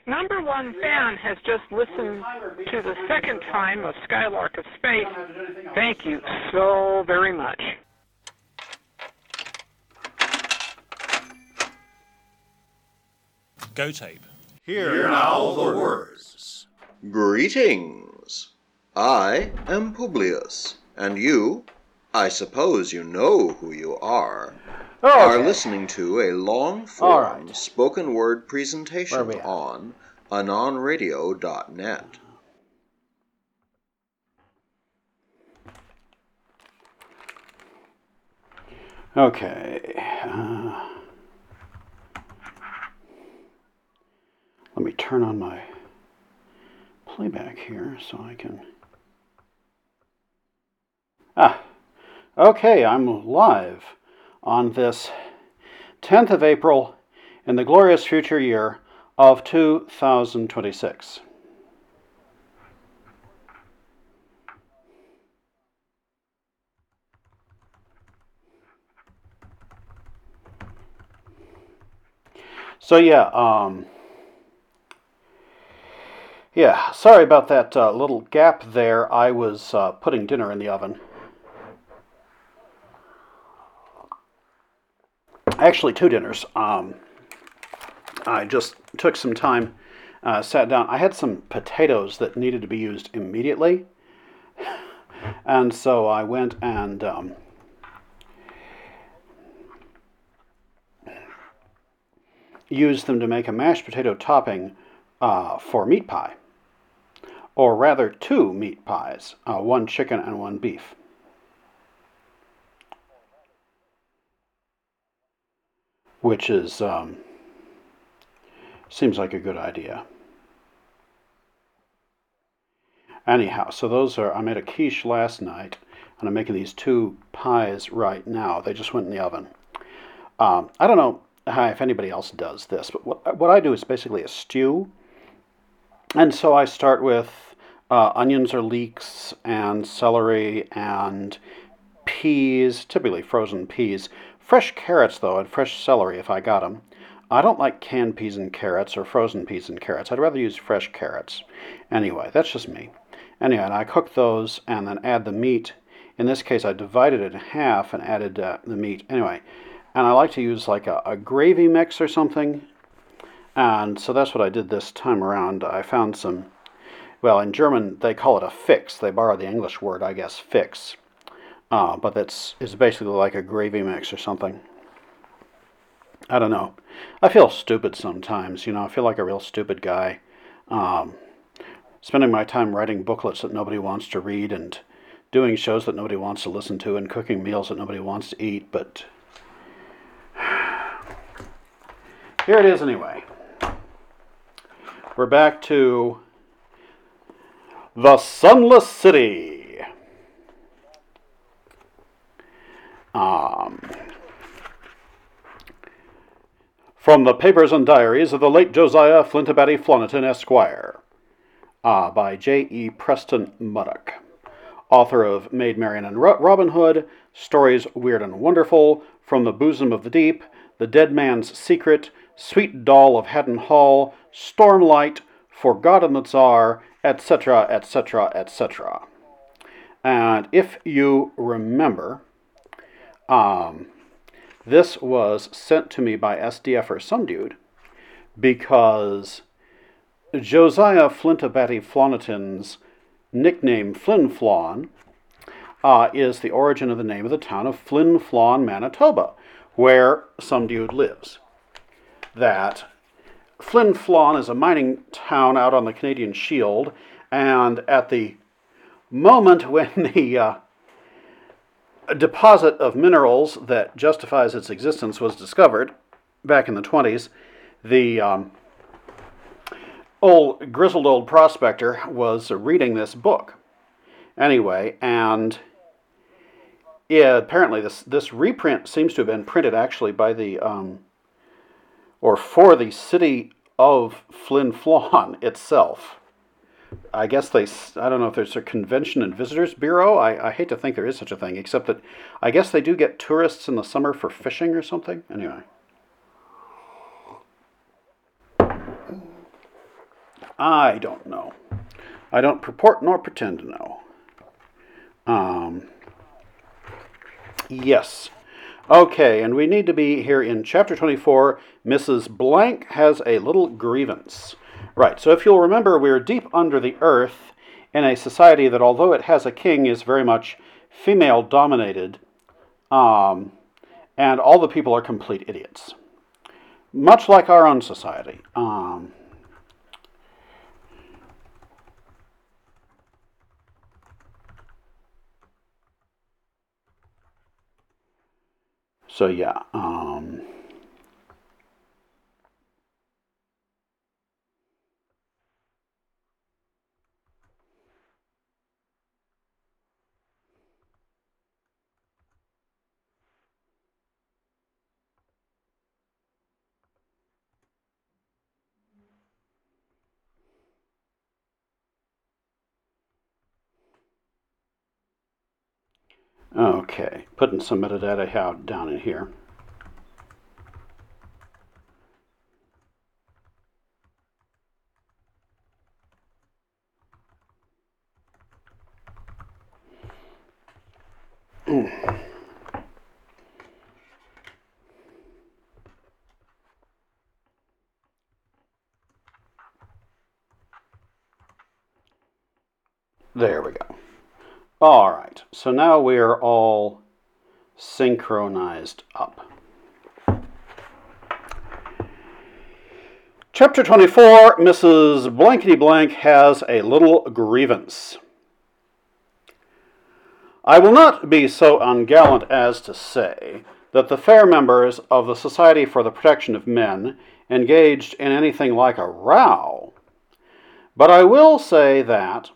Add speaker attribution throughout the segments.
Speaker 1: Number one fan has just listened to the second time of Skylark of Space. Thank you so very much.
Speaker 2: Go tape.
Speaker 3: Hear now the words.
Speaker 4: Greetings. I am Publius, and you, I suppose you know who you are listening to a long-form spoken word presentation on anonradio.net.
Speaker 5: Okay. Let me turn on my playback here so I can... Okay, I'm live on this 10th of April in the glorious future year of 2026. So sorry about that little gap there. I was putting dinner in the oven. Actually, 2 dinners. I just took some time, sat down. I had some potatoes that needed to be used immediately. And so I went and used them to make a mashed potato topping for meat pie. Or rather, 2 meat pies, 1 chicken and 1 beef. Which is, seems like a good idea. Anyhow, so those are, I made a quiche last night, and I'm making these 2 pies right now. They just went in the oven. I don't know if anybody else does this, but what I do is basically a stew. And so I start with onions or leeks and celery and peas, typically frozen peas. Fresh carrots, though, and fresh celery if I got them. I don't like canned peas and carrots or frozen peas and carrots. I'd rather use fresh carrots. Anyway, that's just me. Anyway, and I cook those and then add the meat. In this case, I divided it in half and added the meat. Anyway, and I like to use like a gravy mix or something. And so that's what I did this time around. I found some, well, in German they call it a fix. They borrow the English word, I guess, fix. But it's basically like a gravy mix or something. I don't know. I feel stupid sometimes, I feel like a real stupid guy. Spending my time writing booklets that nobody wants to read and doing shows that nobody wants to listen to and cooking meals that nobody wants to eat, but here it is anyway. We're back to the Sunless City. From the Papers and Diaries of the late Josiah Flintabbatty Floniton, Esquire, by J.E. Preston Muddock, author of Maid Marian and Robin Hood, Stories Weird and Wonderful, From the Bosom of the Deep, The Dead Man's Secret, Sweet Doll of Haddon Hall, Stormlight, For God and the Tsar, etc., etc., etc. And if you remember, this was sent to me by SDF or some dude because Josiah Flintabbatty Floniton's nickname Flin Flon is the origin of the name of the town of Flin Flon, Manitoba, where some dude lives. That Flin Flon is a mining town out on the Canadian Shield, and at the moment when the deposit of minerals that justifies its existence was discovered back in the 20s, the grizzled old prospector was reading this book. Anyway, and apparently this reprint seems to have been printed actually by the, or for the city of Flin Flon itself. I guess I don't know if there's a Convention and Visitors Bureau. I hate to think there is such a thing, except that I guess they do get tourists in the summer for fishing or something. Anyway. I don't know. I don't purport nor pretend to know. Yes. Okay, and we need to be here in chapter 24. Mrs. Blank has a little grievance. Right, so if you'll remember, we're deep under the earth in a society that, although it has a king, is very much female-dominated, and all the people are complete idiots. Much like our own society. So yeah, okay, putting some metadata out down in here. There we go. All right, so now we are all synchronized up. Chapter 24, Mrs. Blankety Blank has a little grievance. I will not be so ungallant as to say that the fair members of the Society for the Protection of Men engaged in anything like a row, but I will say that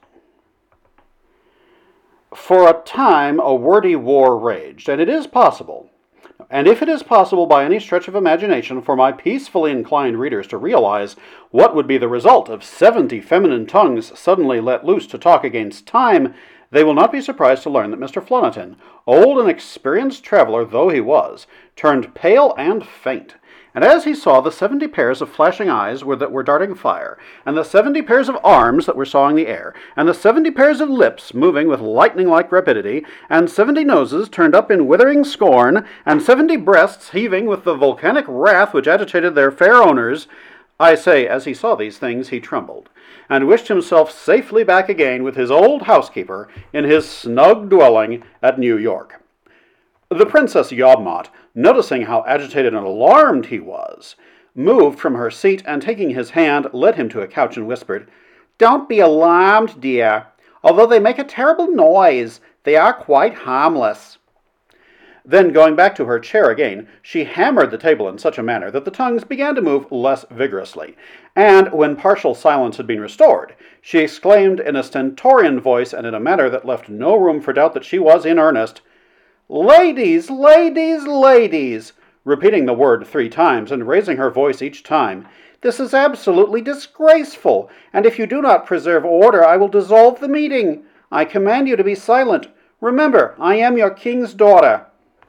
Speaker 5: for a time a wordy war raged, and it is possible, and if it is possible by any stretch of imagination for my peacefully inclined readers to realize what would be the result of 70 feminine tongues suddenly let loose to talk against time, they will not be surprised to learn that Mr. Floniton, old and experienced traveler though he was, turned pale and faint, and as he saw the 70 pairs of flashing eyes that were darting fire, and the 70 pairs of arms that were sawing the air, and the 70 pairs of lips moving with lightning-like rapidity, and 70 noses turned up in withering scorn, and 70 breasts heaving with the volcanic wrath which agitated their fair owners, I say, as he saw these things, he trembled, and wished himself safely back again with his old housekeeper in his snug dwelling at New York. The Princess Yawmot, noticing how agitated and alarmed he was, moved from her seat and taking his hand, led him to a couch and whispered, "Don't be alarmed, dear. Although they make a terrible noise, they are quite harmless." Then, going back to her chair again, she hammered the table in such a manner that the tongues began to move less vigorously, and when partial silence had been restored, she exclaimed in a stentorian voice and in a manner that left no room for doubt that she was in earnest, "Ladies, ladies, ladies," repeating the word 3 times and raising her voice each time, "this is absolutely disgraceful, and if you do not preserve order, I will dissolve the meeting. I command you to be silent. Remember, I am your king's daughter."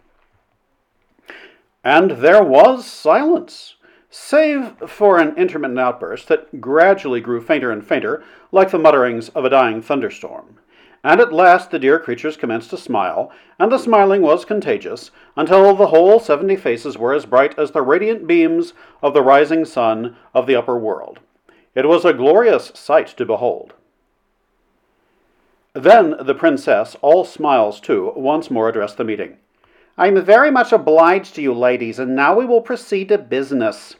Speaker 5: And there was silence, save for an intermittent outburst that gradually grew fainter and fainter, like the mutterings of a dying thunderstorm. And at last the dear creatures commenced to smile, and the smiling was contagious, until the whole 70 faces were as bright as the radiant beams of the rising sun of the upper world. It was a glorious sight to behold. Then the princess, all smiles too, once more addressed the meeting. "I am very much obliged to you, ladies, and now we will proceed to business."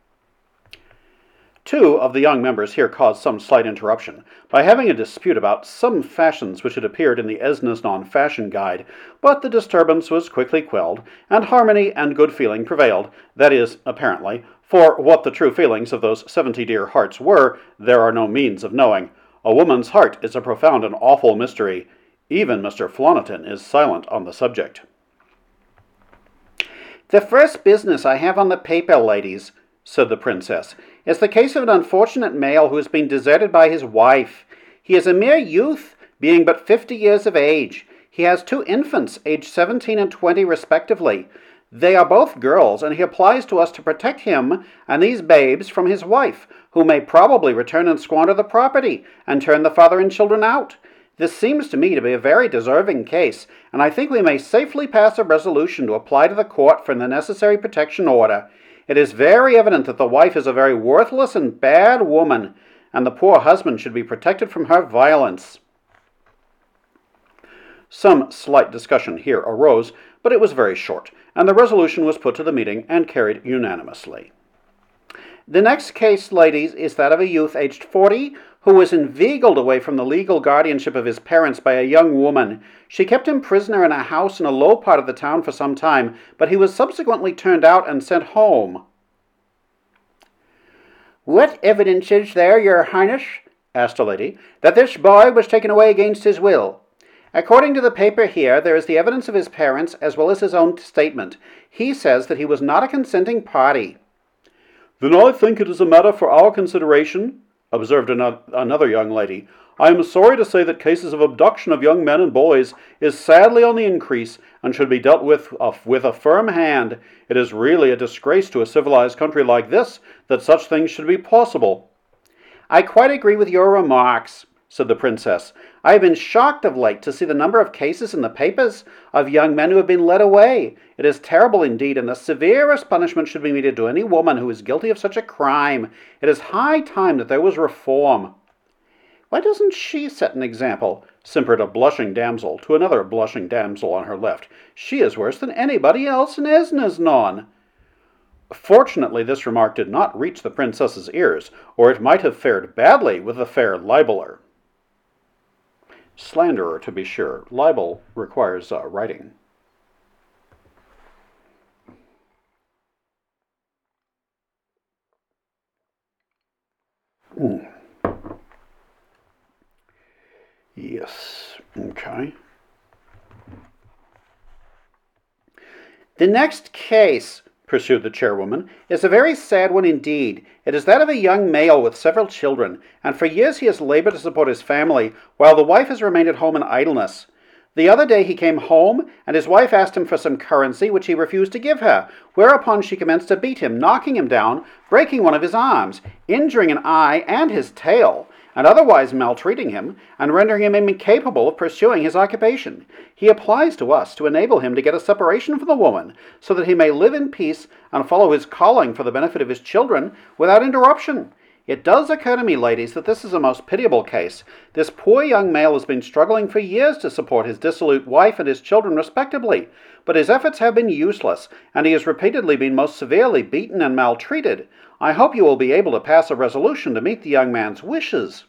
Speaker 5: 2 of the young members here caused some slight interruption by having a dispute about some fashions which had appeared in the Esnasnon Fashion Guide, but the disturbance was quickly quelled, and harmony and good feeling prevailed, that is, apparently, for what the true feelings of those 70 dear hearts were, there are no means of knowing. A woman's heart is a profound and awful mystery. Even Mr. Floniton is silent on the subject. "The first business I have on the paper, ladies," said the princess, "is the case of an unfortunate male who has been deserted by his wife. He is a mere youth, being but 50 years of age. He has 2 infants, aged 17 and 20 respectively. They are both girls, and he applies to us to protect him and these babes from his wife, who may probably return and squander the property and turn the father and children out. This seems to me to be a very deserving case, and I think we may safely pass a resolution to apply to the court for the necessary protection order. It is very evident that the wife is a very worthless and bad woman, and the poor husband should be protected from her violence. Some slight discussion here arose, but it was very short, and the resolution was put to the meeting and carried unanimously. The next case, ladies, is that of a youth aged 40 who was inveigled away from the legal guardianship of his parents by a young woman. She kept him prisoner in a house in a low part of the town for some time, but he was subsequently turned out and sent home. "What evidence is there, your highness," asked a lady, "that this boy was taken away against his will?" "According to the paper here, there is the evidence of his parents as well as his own statement. He says that he was not a consenting party." "Then I think it is a matter for our consideration," observed another young lady. "I am sorry to say that cases of abduction of young men and boys is sadly on the increase and should be dealt with a firm hand. It is really a disgrace to a civilized country like this that such things should be possible." "I quite agree with your remarks," said the princess. "I have been shocked of late to see the number of cases in the papers of young men who have been led away. It is terrible indeed, and the severest punishment should be meted to any woman who is guilty of such a crime. It is high time that there was reform." "Why doesn't she set an example?" simpered a blushing damsel to another blushing damsel on her left. "She is worse than anybody else in Esnasnon." Fortunately, this remark did not reach the princess's ears, or it might have fared badly with the fair libeller. Slanderer, to be sure. Libel requires writing. Yes, okay. "The next case," pursued the chairwoman, "is a very sad one indeed. It is that of a young male with several children, and for years he has labored to support his family, while the wife has remained at home in idleness. The other day he came home, and his wife asked him for some currency, which he refused to give her, whereupon she commenced to beat him, knocking him down, breaking one of his arms, injuring an eye and his tail, and otherwise maltreating him, and rendering him incapable of pursuing his occupation. He applies to us to enable him to get a separation from the woman, so that he may live in peace and follow his calling for the benefit of his children without interruption. It does occur to me, ladies, that this is a most pitiable case. This poor young male has been struggling for years to support his dissolute wife and his children respectably, but his efforts have been useless, and he has repeatedly been most severely beaten and maltreated. I hope you will be able to pass a resolution to meet the young man's wishes."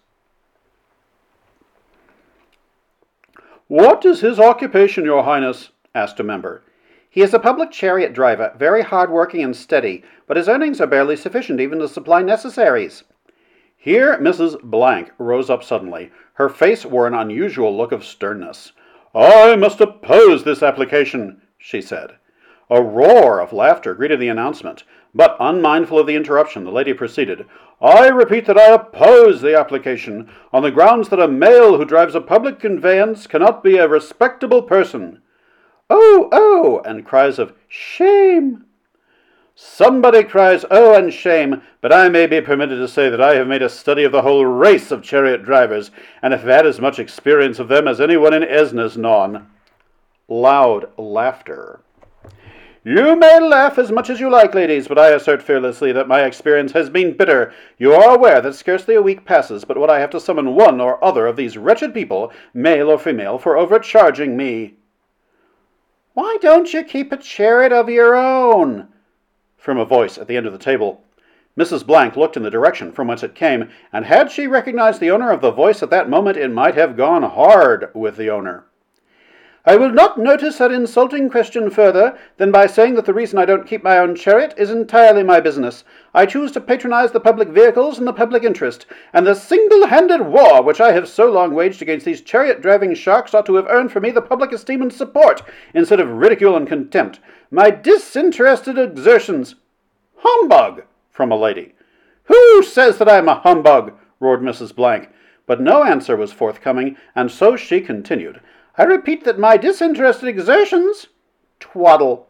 Speaker 5: "What is his occupation, your highness?" asked a member. "He is a public chariot driver, very hard-working and steady, but his earnings are barely sufficient even to supply necessaries." Here Mrs. Blank rose up suddenly. Her face wore an unusual look of sternness. "I must oppose this application," she said. A roar of laughter greeted the announcement, but unmindful of the interruption, the lady proceeded, "I repeat that I oppose the application, on the grounds that a male who drives a public conveyance cannot be a respectable person." "Oh, oh!" and cries of "Shame!" "Somebody cries 'Oh!' and 'Shame!' but I may be permitted to say that I have made a study of the whole race of chariot drivers, and have had as much experience of them as anyone in Esnasnon." Loud laughter. "You may laugh as much as you like, ladies, but I assert fearlessly that my experience has been bitter. You are aware that scarcely a week passes but what I have to summon one or other of these wretched people, male or female, for overcharging me." "Why don't you keep a chariot of your own?" from a voice at the end of the table. Mrs. Blank looked in the direction from whence it came, and had she recognized the owner of the voice at that moment, it might have gone hard with the owner. "I will not notice her insulting question further than by saying that the reason I don't keep my own chariot is entirely my business. I choose to patronize the public vehicles in the public interest, and the single-handed war which I have so long waged against these chariot-driving sharks ought to have earned for me the public esteem and support, instead of ridicule and contempt. My disinterested exertions—" "Humbug!" from a lady. "Who says that I am a humbug?" roared Mrs. Blank. But no answer was forthcoming, and so she continued. "I repeat that my disinterested exertions—" "Twaddle!"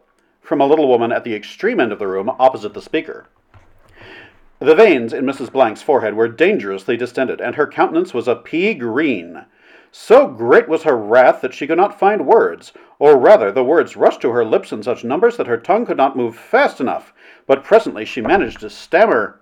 Speaker 5: from a little woman at the extreme end of the room opposite the speaker. The veins in Mrs. Blank's forehead were dangerously distended, and her countenance was a pea green. So great was her wrath that she could not find words, or rather the words rushed to her lips in such numbers that her tongue could not move fast enough, but presently she managed to stammer.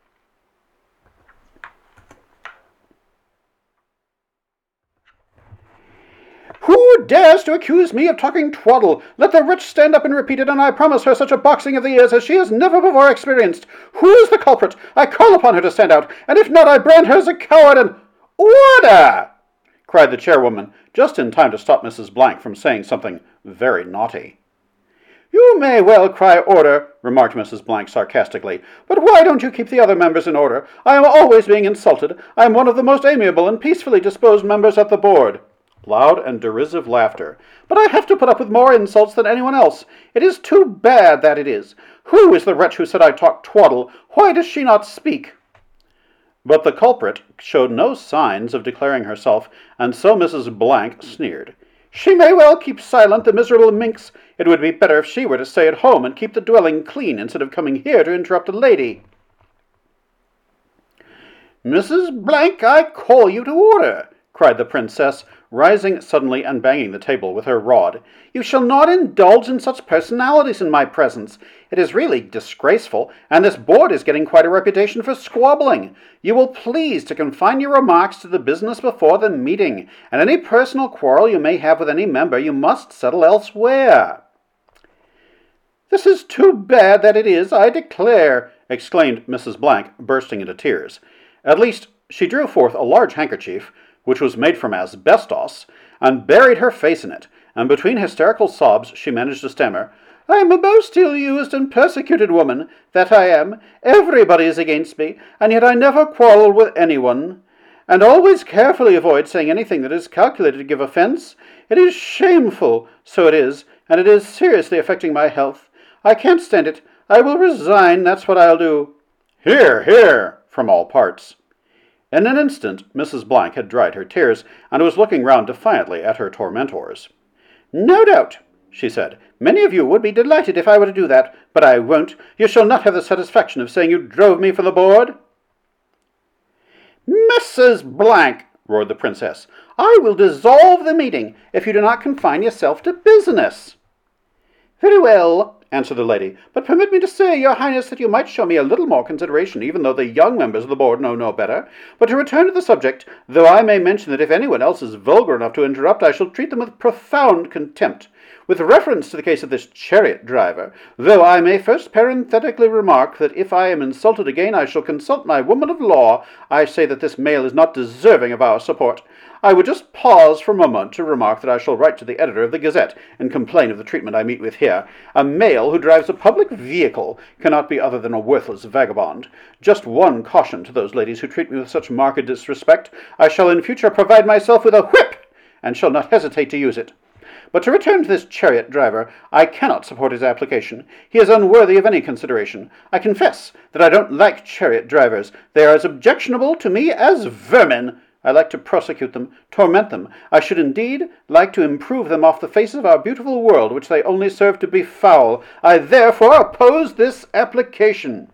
Speaker 5: "Who dares to accuse me of talking twaddle? Let the wretch stand up and repeat it, and I promise her such a boxing of the ears as she has never before experienced. Who is the culprit? I call upon her to stand out, and if not, I brand her as a coward and—" "Order!" cried the chairwoman, just in time to stop Mrs. Blank from saying something very naughty. "You may well cry order," remarked Mrs. Blank sarcastically, "but why don't you keep the other members in order? I am always being insulted. I am one of the most amiable and peacefully disposed members at the board." Loud and derisive laughter. "But I have to put up with more insults than anyone else. It is too bad, that it is. Who is the wretch who said I talked twaddle? Why does she not speak?" But the culprit showed no signs of declaring herself, and so Mrs. Blank sneered. "She may well keep silent, the miserable minx. It would be better if she were to stay at home and keep the dwelling clean instead of coming here to interrupt a lady." "Mrs. Blank, I call you to order," cried the princess, rising suddenly and banging the table with her rod. "You shall not indulge in such personalities in my presence. It is really disgraceful, and this board is getting quite a reputation for squabbling. You will please to confine your remarks to the business before the meeting, and any personal quarrel you may have with any member you must settle elsewhere." "This is too bad, that it is, I declare," exclaimed Mrs. Blank, bursting into tears. At least, she drew forth a large handkerchief, which was made from asbestos, and buried her face in it, and between hysterical sobs she managed to stammer, "I am a most ill-used and persecuted woman, that I am. Everybody is against me, and yet I never quarrel with anyone, and always carefully avoid saying anything that is calculated to give offence. It is shameful, so it is, and it is seriously affecting my health. I can't stand it. I will resign, that's what I'll do." "Hear, hear!" from all parts. In an instant Mrs. Blank had dried her tears, and was looking round defiantly at her tormentors. "No doubt," she said, "many of you would be delighted if I were to do that, but I won't. You shall not have the satisfaction of saying you drove me from the board." "Mrs. Blank," roared the princess, "I will dissolve the meeting if you do not confine yourself to business." "Very well," answered the lady, "but permit me to say, your highness, that you might show me a little more consideration, even though the young members of the board know no better. But to return to the subject, though I may mention that if anyone else is vulgar enough to interrupt, I shall treat them with profound contempt. With reference to the case of this chariot driver, though I may first parenthetically remark that if I am insulted again I shall consult my woman of law, I say that this male is not deserving of our support. I would just pause for a moment to remark that I shall write to the editor of the Gazette and complain of the treatment I meet with here. A male who drives a public vehicle cannot be other than a worthless vagabond. Just one caution to those ladies who treat me with such marked disrespect. I shall in future provide myself with a whip, and shall not hesitate to use it. But to return to this chariot driver, I cannot support his application. He is unworthy of any consideration. I confess that I don't like chariot drivers. They are as objectionable to me as vermin. I like to prosecute them, torment them. I should indeed like to improve them off the face of our beautiful world, which they only serve to befoul. I therefore oppose this application."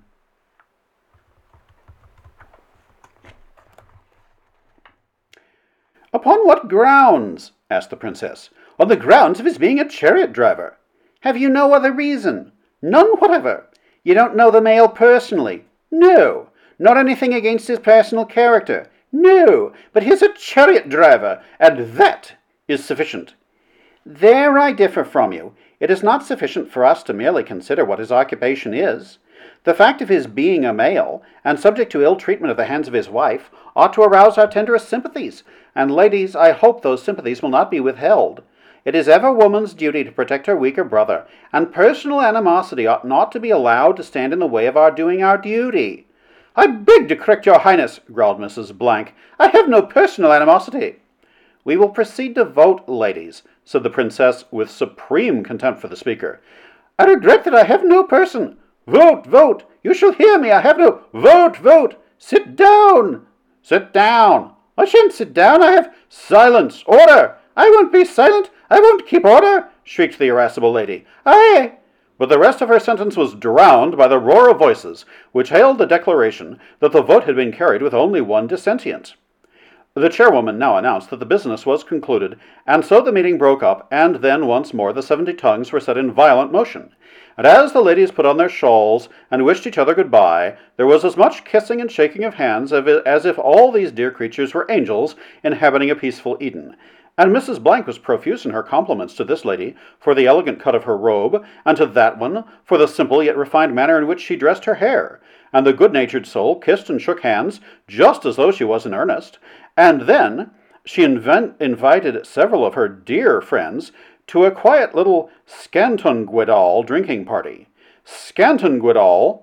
Speaker 5: "Upon what grounds?" asked the princess. "On the grounds of his being a chariot driver." "Have you no other reason?" "None whatever." "You don't know the male personally?" "No." "Not anything against his personal character?" "No, but he is a chariot driver, and that is sufficient." "There I differ from you. It is not sufficient for us to merely consider what his occupation is. The fact of his being a male, and subject to ill treatment at the hands of his wife, ought to arouse our tenderest sympathies, and ladies, I hope those sympathies will not be withheld. It is ever woman's duty to protect her weaker brother, and personal animosity ought not to be allowed to stand in the way of our doing our duty." "I beg to correct your highness," growled Mrs. Blank. "I have no personal animosity." "We will proceed to vote, ladies," said the princess with supreme contempt for the speaker. "I regret that I have no person." "Vote, vote! You shall hear me, I have no—" "Vote, vote! Sit down!" "Sit down!" "I shan't sit down, I have—" "Silence! Order! I won't be silent! I won't keep order!" shrieked the irascible lady. but the rest of her sentence was drowned by the roar of voices which hailed the declaration that the vote had been carried with only one dissentient. The chairwoman now announced that the business was concluded, and so the meeting broke up, and then once more the 70 tongues were set in violent motion. And as the ladies put on their shawls and wished each other goodbye, there was as much kissing and shaking of hands as if all these dear creatures were angels inhabiting a peaceful Eden. And Mrs. Blank was profuse in her compliments to this lady for the elegant cut of her robe, and to that one for the simple yet refined manner in which she dressed her hair. And the good-natured soul kissed and shook hands just as though she was in earnest. And then she invited several of her dear friends to a quiet little Scantunguedal drinking party. Scantunguedal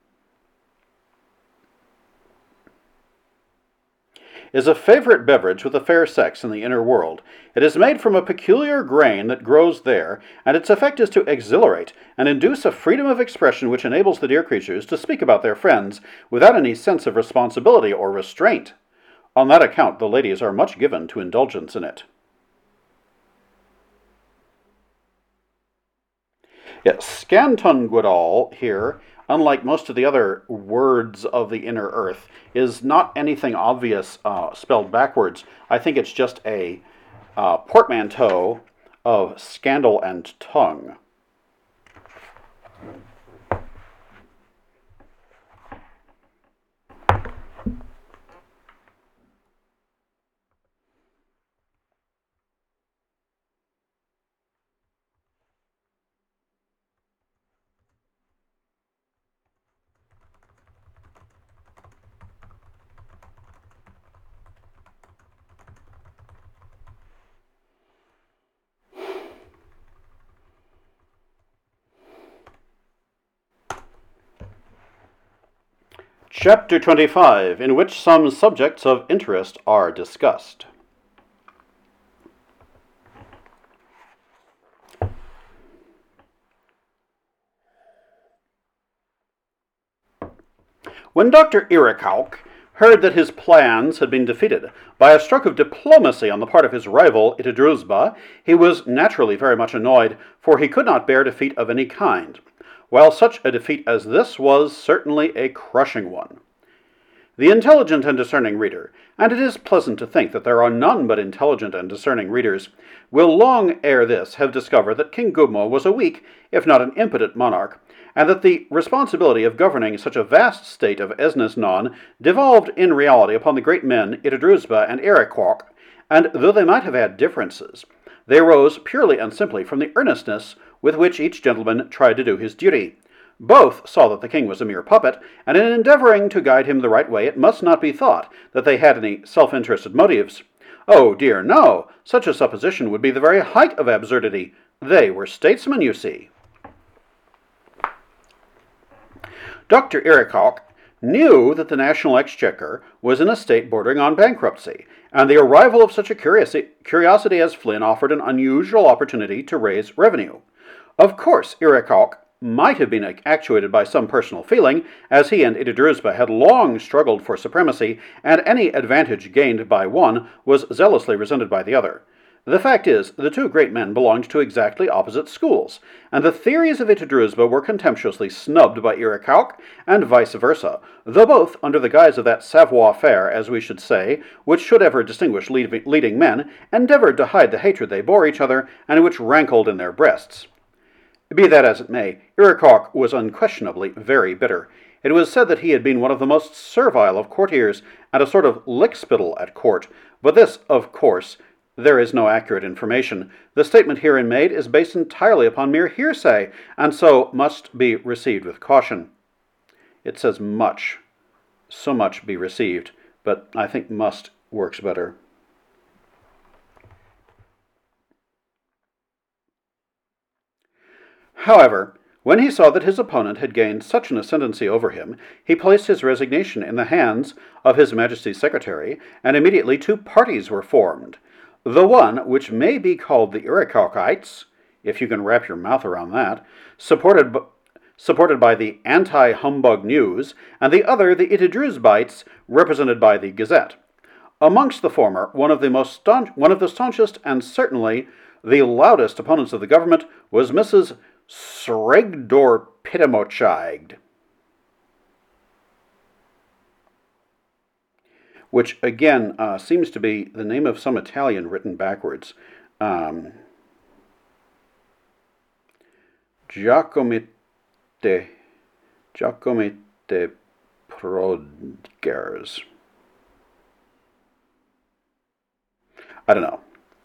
Speaker 5: is a favorite beverage with the fair sex in the inner world. It is made from a peculiar grain that grows there, and its effect is to exhilarate and induce a freedom of expression which enables the dear creatures to speak about their friends without any sense of responsibility or restraint. On that account, the ladies are much given to indulgence in it. Yes, Scantunguedal here, unlike most of the other words of the inner earth, is not anything obvious spelled backwards. I think it's just a portmanteau of scandal and tongue. Chapter 25, in which some subjects of interest are discussed. When Dr. Iracauk heard that his plans had been defeated by a stroke of diplomacy on the part of his rival Itadruzba, he was naturally very much annoyed, for he could not bear defeat of any kind, while such a defeat as this was certainly a crushing one. The intelligent and discerning reader, and it is pleasant to think that there are none but intelligent and discerning readers, will long ere this have discovered that King Gubmo was a weak, if not an impotent monarch, and that the responsibility of governing such a vast state of Esnasnon devolved in reality upon the great men Itadruzba and Iracauk, and though they might have had differences, they arose purely and simply from the earnestness with which each gentleman tried to do his duty. Both saw that the king was a mere puppet, and in endeavoring to guide him the right way, it must not be thought that they had any self-interested motives. Oh dear, no! Such a supposition would be the very height of absurdity. They were statesmen, you see. Dr. Iracauk knew that the National Exchequer was in a state bordering on bankruptcy, and the arrival of such a curiosity as Flynn offered an unusual opportunity to raise revenue. Of course, Iracauk might have been actuated by some personal feeling, as he and Itadruzba had long struggled for supremacy, and any advantage gained by one was zealously resented by the other. The fact is, the two great men belonged to exactly opposite schools, and the theories of Itadruzba were contemptuously snubbed by Iracauk, and vice versa, though both, under the guise of that savoir-faire, as we should say, which should ever distinguish leading men, endeavored to hide the hatred they bore each other, and which rankled in their breasts. Be that as it may, Iracauk was unquestionably very bitter. It was said that he had been one of the most servile of courtiers, and a sort of lickspittle at court, but this, of course, there is no accurate information. The statement herein made is based entirely upon mere hearsay, and so must be received with caution. It says much. So much be received, but I think must works better. However, when he saw that his opponent had gained such an ascendancy over him, he placed his resignation in the hands of His Majesty's secretary, and immediately two parties were formed. The one, which may be called the Iracaucites, if you can wrap your mouth around that, supported by the Anti-Humbug News, and the other, the Itadruzbites, represented by the Gazette. Amongst the former, one of the staunchest and certainly the loudest opponents of the government was Mrs. Sregdor Pitamochaigd, which again seems to be the name of some Italian written backwards. Giacomete Prodgers. I don't know.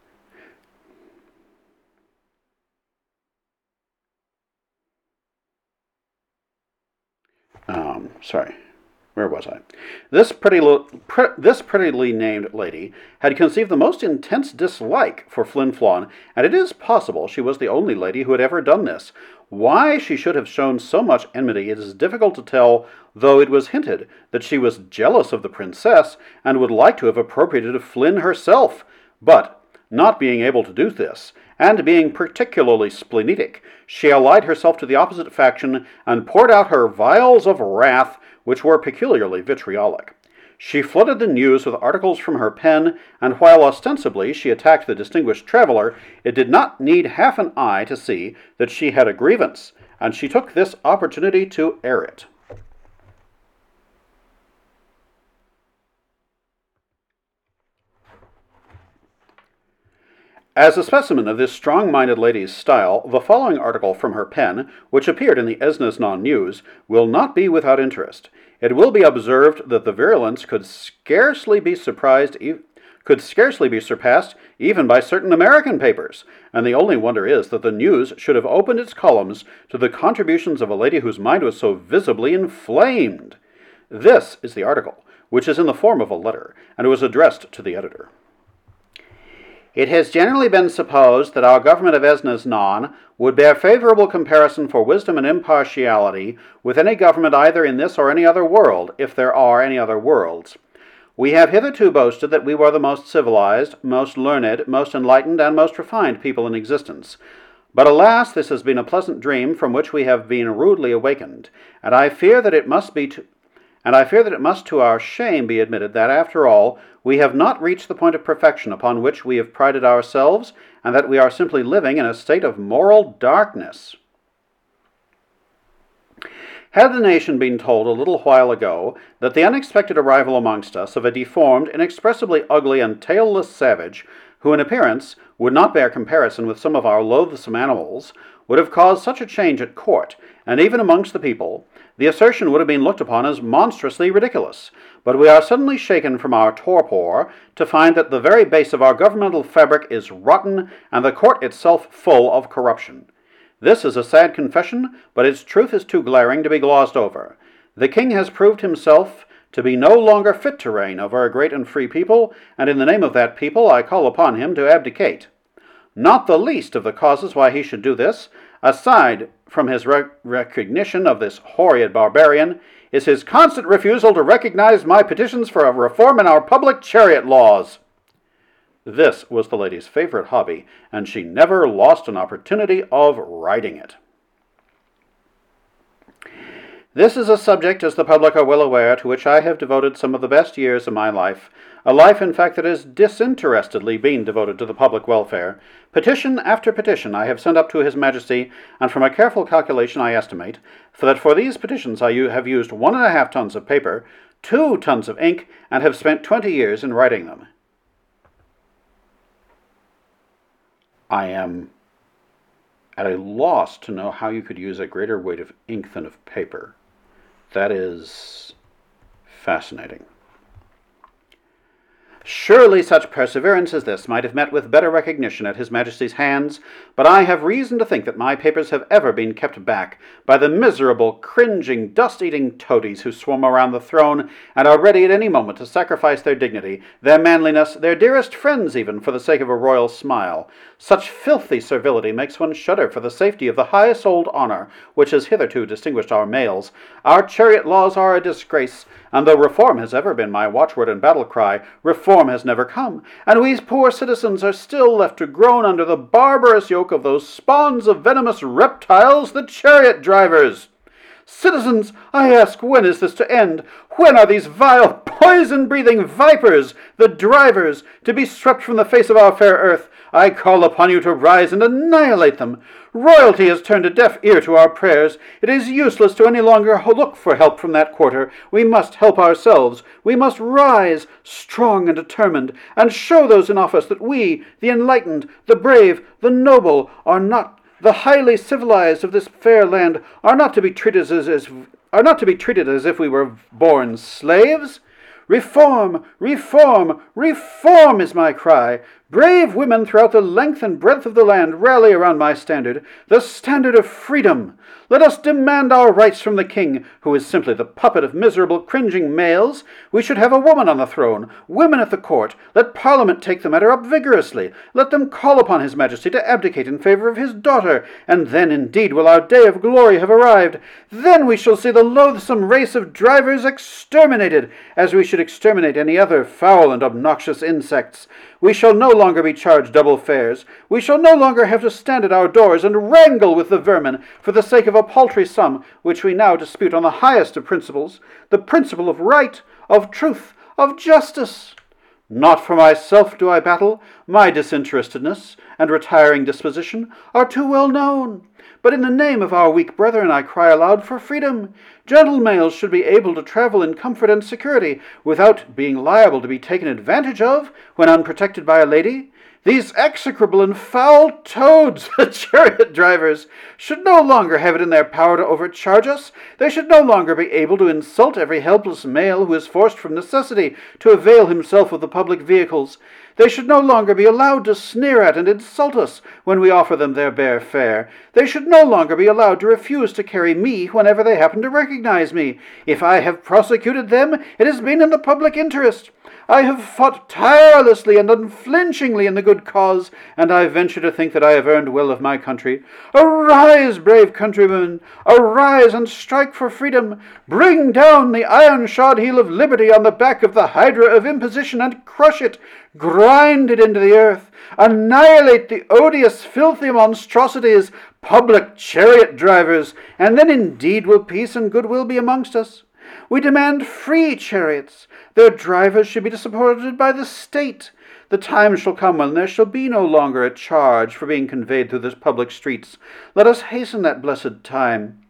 Speaker 5: Sorry. Where was I? This prettily named lady had conceived the most intense dislike for Flin Flon, and it is possible she was the only lady who had ever done this. Why she should have shown so much enmity it is difficult to tell, though it was hinted that she was jealous of the princess and would like to have appropriated Flynn herself. But, not being able to do this, and being particularly splenetic, she allied herself to the opposite faction and poured out her vials of wrath, which were peculiarly vitriolic. She flooded the news with articles from her pen, and while ostensibly she attacked the distinguished traveler, it did not need half an eye to see that she had a grievance, and she took this opportunity to air it. As a specimen of this strong-minded lady's style, the following article from her pen, which appeared in the Esnasnon News, will not be without interest. It will be observed that the virulence could scarcely be surpassed even by certain American papers, and the only wonder is that the News should have opened its columns to the contributions of a lady whose mind was so visibly inflamed. This is the article, which is in the form of a letter, and it was addressed to the editor. It has generally been supposed that our government of Esnasnon would bear favorable comparison for wisdom and impartiality with any government either in this or any other world, if there are any other worlds. We have hitherto boasted that we were the most civilized, most learned, most enlightened, and most refined people in existence. But alas, this has been a pleasant dream from which we have been rudely awakened, and I fear that it must to our shame be admitted that, after all, we have not reached the point of perfection upon which we have prided ourselves, and that we are simply living in a state of moral darkness. Had the nation been told a little while ago that the unexpected arrival amongst us of a deformed, inexpressibly ugly, and tailless savage, who in appearance would not bear comparison with some of our loathsome animals, would have caused such a change at court, and even amongst the people, the assertion would have been looked upon as monstrously ridiculous. But we are suddenly shaken from our torpor to find that the very base of our governmental fabric is rotten, and the court itself full of corruption. This is a sad confession, but its truth is too glaring to be glossed over. The king has proved himself to be no longer fit to reign over a great and free people, and in the name of that people I call upon him to abdicate. Not the least of the causes why he should do this, aside from his recognition of this horrid barbarian, is his constant refusal to recognize my petitions for a reform in our public chariot laws. This was the lady's favorite hobby, and she never lost an opportunity of writing it. This is a subject, as the public are well aware, to which I have devoted some of the best years of my life, a life, in fact, that has disinterestedly been devoted to the public welfare. Petition after petition I have sent up to His Majesty, and from a careful calculation I estimate, that for these petitions I have used 1.5 tons of paper, 2 tons of ink, and have spent 20 years in writing them. I am at a loss to know how you could use a greater weight of ink than of paper. That is fascinating. Surely such perseverance as this might have met with better recognition at His Majesty's hands, but I have reason to think that my papers have ever been kept back by the miserable, cringing, dust-eating toadies who swarm around the throne and are ready at any moment to sacrifice their dignity, their manliness, their dearest friends even, for the sake of a royal smile. Such filthy servility makes one shudder for the safety of the highest old honor which has hitherto distinguished our males. Our chariot laws are a disgrace, and though reform has ever been my watchword and battle cry, reform has never come, and we poor citizens are still left to groan under the barbarous yoke of those spawns of venomous reptiles, the chariot drivers. Citizens, I ask, when is this to end? When are these vile, poison-breathing vipers, the drivers, to be swept from the face of our fair earth? I call upon you to rise and annihilate them. Royalty has turned a deaf ear to our prayers. It is useless to any longer look for help from that quarter. We must help ourselves. We must rise, strong and determined, and show those in office that we, the enlightened, the brave, the noble, are not the highly civilized of this fair land, are not to be treated as if we were born slaves. Reform, reform, reform is my cry. Brave women throughout the length and breadth of the land rally around my standard, the standard of freedom. Let us demand our rights from the king, who is simply the puppet of miserable, cringing males. We should have a woman on the throne, women at the court. Let Parliament take the matter up vigorously. Let them call upon his majesty to abdicate in favor of his daughter, and then indeed will our day of glory have arrived. Then we shall see the loathsome race of drivers exterminated, as we should exterminate any other foul and obnoxious insects. We shall no longer be charged double fares. We shall no longer have to stand at our doors and wrangle with the vermin for the sake of a paltry sum, which we now dispute on the highest of principles, the principle of right, of truth, of justice. Not for myself do I battle. My disinterestedness and retiring disposition are too well known. But in the name of our weak brethren I cry aloud for freedom. Gentle males should be able to travel in comfort and security, without being liable to be taken advantage of when unprotected by a lady. These execrable and foul toads, the chariot drivers, should no longer have it in their power to overcharge us. They should no longer be able to insult every helpless male who is forced from necessity to avail himself of the public vehicles. They should no longer be allowed to sneer at and insult us when we offer them their bare fare. They should no longer be allowed to refuse to carry me whenever they happen to recognize me. If I have prosecuted them, it has been in the public interest. I have fought tirelessly and unflinchingly in the good cause, and I venture to think that I have earned well of my country. Arise, brave countrymen! Arise and strike for freedom! Bring down the iron-shod heel of liberty on the back of the hydra of imposition and crush it! Grind it into the earth! Annihilate the odious, filthy monstrosities, public chariot drivers, and then indeed will peace and goodwill be amongst us. We demand free chariots. Their drivers should be supported by the state. The time shall come when there shall be no longer a charge for being conveyed through the public streets. Let us hasten that blessed time.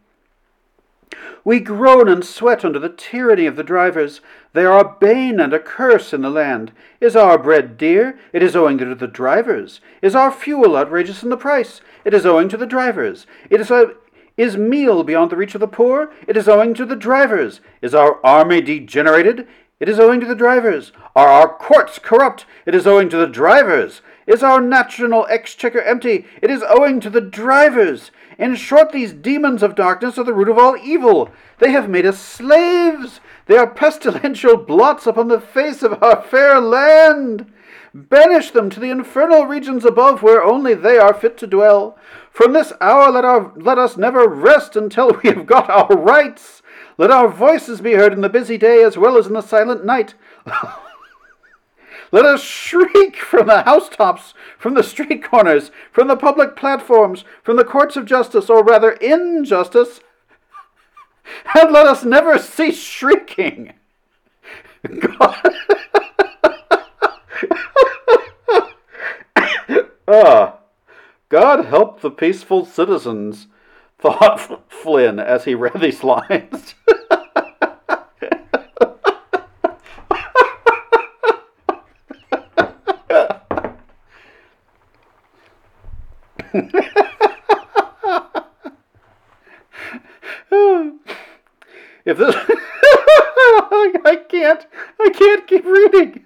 Speaker 5: We groan and sweat under the tyranny of the drivers. They are a bane and a curse in the land. Is our bread dear? It is owing to the drivers. Is our fuel outrageous in the price? It is owing to the drivers. Is meal beyond the reach of the poor? It is owing to the drivers. Is our army degenerated? It is owing to the drivers. Are our courts corrupt? It is owing to the drivers. Is our national exchequer empty? It is owing to the drivers. In short, these demons of darkness are the root of all evil. They have made us slaves. They are pestilential blots upon the face of our fair land. Banish them to the infernal regions above, where only they are fit to dwell. From this hour let us never rest until we have got our rights. Let our voices be heard in the busy day as well as in the silent night. Let us shriek from the housetops, from the street corners, from the public platforms, from the courts of justice, or rather injustice, and let us never cease shrieking. God. God help the peaceful citizens, thought Flynn as he read these lines. If this I can't keep reading.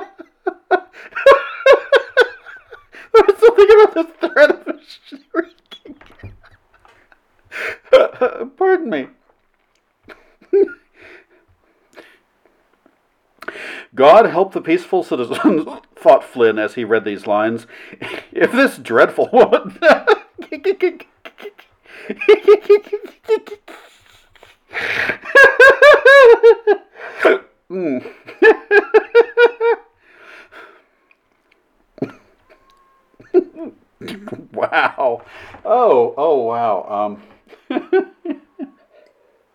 Speaker 5: There's something about this thread of shrieking. Pardon me. God help the peaceful citizens, thought Flynn as he read these lines. If this dreadful woman... Wow. Oh, wow.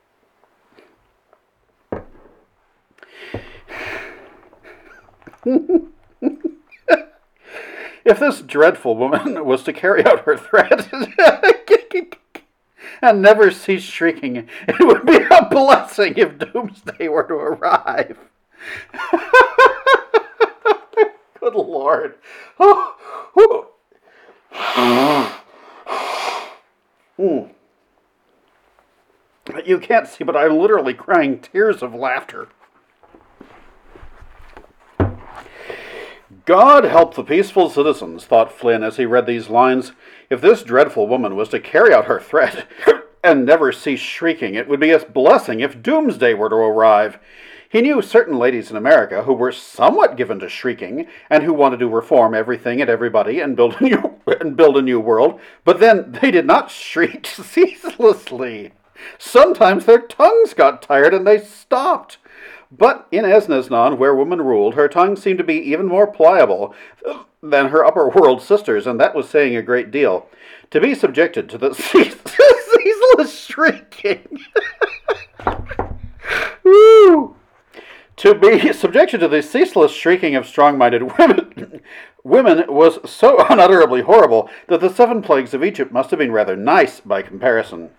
Speaker 5: If this dreadful woman was to carry out her threat and never cease shrieking, it would be a blessing if doomsday were to arrive. Good Lord. You can't see, but I'm literally crying tears of laughter. God help the peaceful citizens, thought Flynn as he read these lines. If this dreadful woman was to carry out her threat and never cease shrieking, it would be a blessing if doomsday were to arrive. He knew certain ladies in America who were somewhat given to shrieking and who wanted to reform everything and everybody and build a new world, but then they did not shriek ceaselessly. Sometimes their tongues got tired and they stopped. But in Esnasnon, where woman ruled, her tongue seemed to be even more pliable than her upper world sisters, and that was saying a great deal. To be subjected to the ceaseless shrieking. Woo! To be subjected to the ceaseless shrieking of strong-minded women was so unutterably horrible that the 7 plagues of Egypt must have been rather nice by comparison.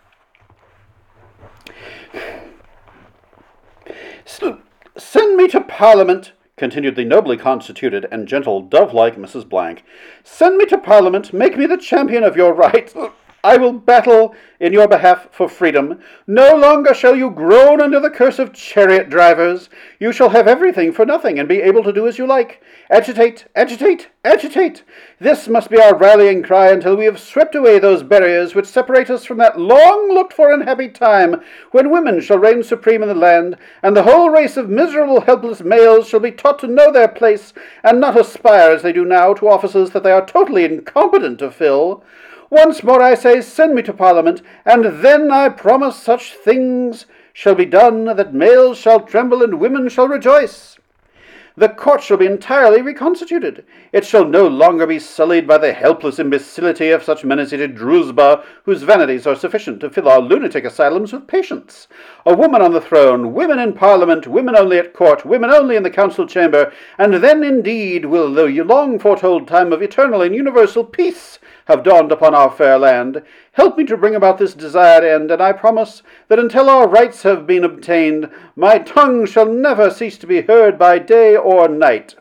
Speaker 5: Send me to Parliament, continued the nobly constituted and gentle dove-like Mrs. Blank. Send me to Parliament, make me the champion of your rights. I will battle in your behalf for freedom. No longer shall you groan under the curse of chariot drivers. You shall have everything for nothing and be able to do as you like. Agitate, agitate, agitate. This must be our rallying cry until we have swept away those barriers which separate us from that long-looked-for and happy time when women shall reign supreme in the land, and the whole race of miserable, helpless males shall be taught to know their place and not aspire, as they do now, to offices that they are totally incompetent to fill. Once more I say, send me to Parliament, and then I promise such things shall be done that males shall tremble and women shall rejoice. The court shall be entirely reconstituted. It shall no longer be sullied by the helpless imbecility of such men as Druzhba, whose vanities are sufficient to fill our lunatic asylums with patients. A woman on the throne, women in Parliament, women only at court, women only in the council chamber, and then indeed will the long-foretold time of eternal and universal peace have dawned upon our fair land. Help me to bring about this desired end, and I promise that until our rights have been obtained, my tongue shall never cease to be heard by day or night.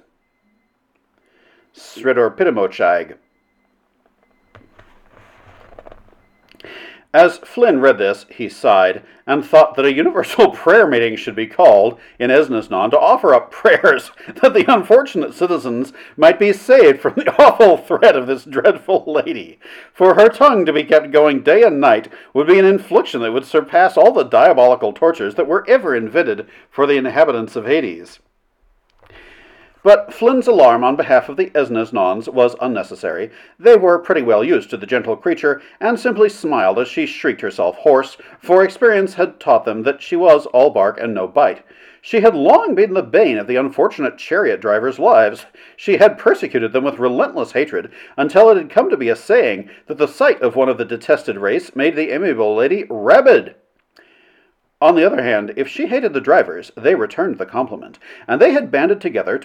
Speaker 5: Sridhar Pittamochag. As Flynn read this, he sighed, and thought that a universal prayer meeting should be called in Esnasnon to offer up prayers that the unfortunate citizens might be saved from the awful threat of this dreadful lady. For her tongue to be kept going day and night would be an infliction that would surpass all the diabolical tortures that were ever invented for the inhabitants of Hades. But Flynn's alarm on behalf of the Esnasnons was unnecessary. They were pretty well used to the gentle creature, and simply smiled as she shrieked herself hoarse, for experience had taught them that she was all bark and no bite. She had long been the bane of the unfortunate chariot drivers' lives. She had persecuted them with relentless hatred, until it had come to be a saying that the sight of one of the detested race made the amiable lady rabid. On the other hand, if she hated the drivers, they returned the compliment, and they had banded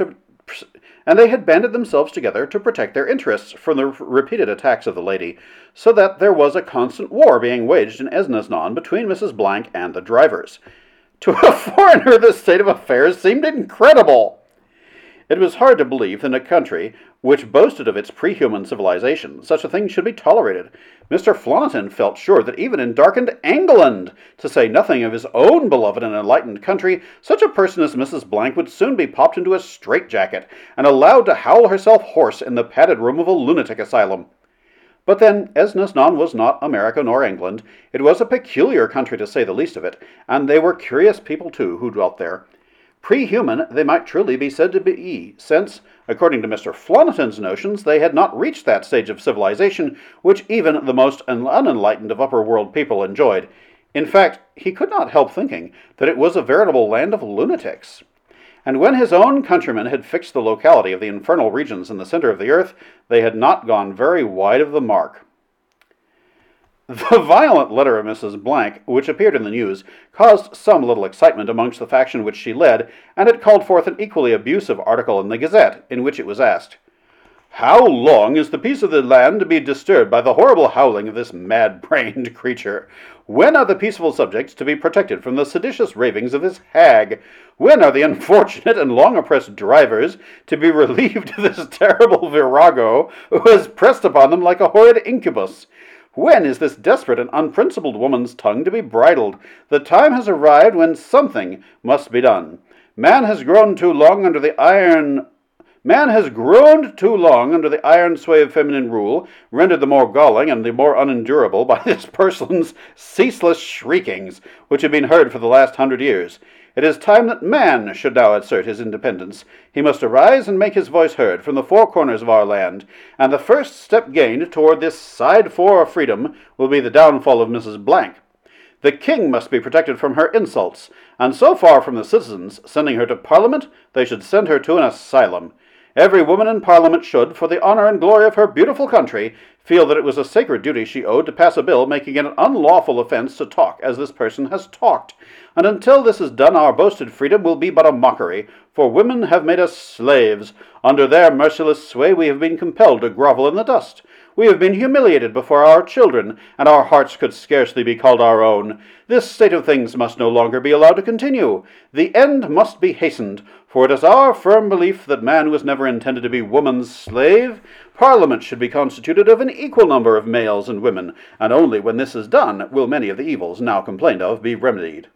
Speaker 5: themselves together to protect their interests from the repeated attacks of the lady, so that there was a constant war being waged in Esnasnon between Mrs. Blank and the drivers. To a foreigner, this state of affairs seemed incredible. It was hard to believe that in a country which boasted of its pre-human civilization, such a thing should be tolerated. Mr. Flanagan felt sure that even in darkened England, to say nothing of his own beloved and enlightened country, such a person as Mrs. Blank would soon be popped into a straitjacket and allowed to howl herself hoarse in the padded room of a lunatic asylum. But then, Esnasnon was not America nor England. It was a peculiar country, to say the least of it, and they were curious people, too, who dwelt there. Pre-human they might truly be said to be, since, according to Mr. Flanagan's notions, they had not reached that stage of civilization which even the most unenlightened of upper-world people enjoyed. In fact, he could not help thinking that it was a veritable land of lunatics. And when his own countrymen had fixed the locality of the infernal regions in the center of the earth, they had not gone very wide of the mark. The violent letter of Mrs. Blank, which appeared in the news, caused some little excitement amongst the faction which she led, and it called forth an equally abusive article in the Gazette, in which it was asked, "How long is the peace of the land to be disturbed by the horrible howling of this mad-brained creature? When are the peaceful subjects to be protected from the seditious ravings of this hag? When are the unfortunate and long-oppressed drivers to be relieved of this terrible virago who has pressed upon them like a horrid incubus? When is this desperate and unprincipled woman's tongue to be bridled? The time has arrived when something must be done. Man has groaned too long under the iron sway of feminine rule, rendered the more galling and the more unendurable by this person's ceaseless shriekings, which have been heard for the last 100 years. It is time that man should now assert his independence. He must arise and make his voice heard from the four corners of our land, and the first step gained toward this side for freedom will be the downfall of Mrs. Blank. The king must be protected from her insults, and so far from the citizens sending her to Parliament, they should send her to an asylum. Every woman in Parliament should, for the honor and glory of her beautiful country, feel that it was a sacred duty she owed to pass a bill making it an unlawful offense to talk as this person has talked. And until this is done, our boasted freedom will be but a mockery, for women have made us slaves. Under their merciless sway we have been compelled to grovel in the dust. We have been humiliated before our children, and our hearts could scarcely be called our own. This state of things must no longer be allowed to continue. The end must be hastened, for it is our firm belief that man was never intended to be woman's slave. Parliament should be constituted of an equal number of males and women, and only when this is done will many of the evils now complained of be remedied."